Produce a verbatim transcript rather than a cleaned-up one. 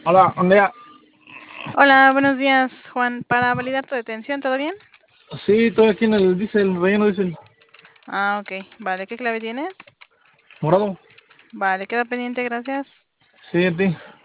Hola, Andrea. Hola, buenos días, Juan. Para validar tu detención, ¿todo bien? Sí, estoy aquí en el diésel, relleno diésel. Ah, ok. Vale, ¿qué clave tienes? Morado. Vale, queda pendiente, gracias. Sí, a ti.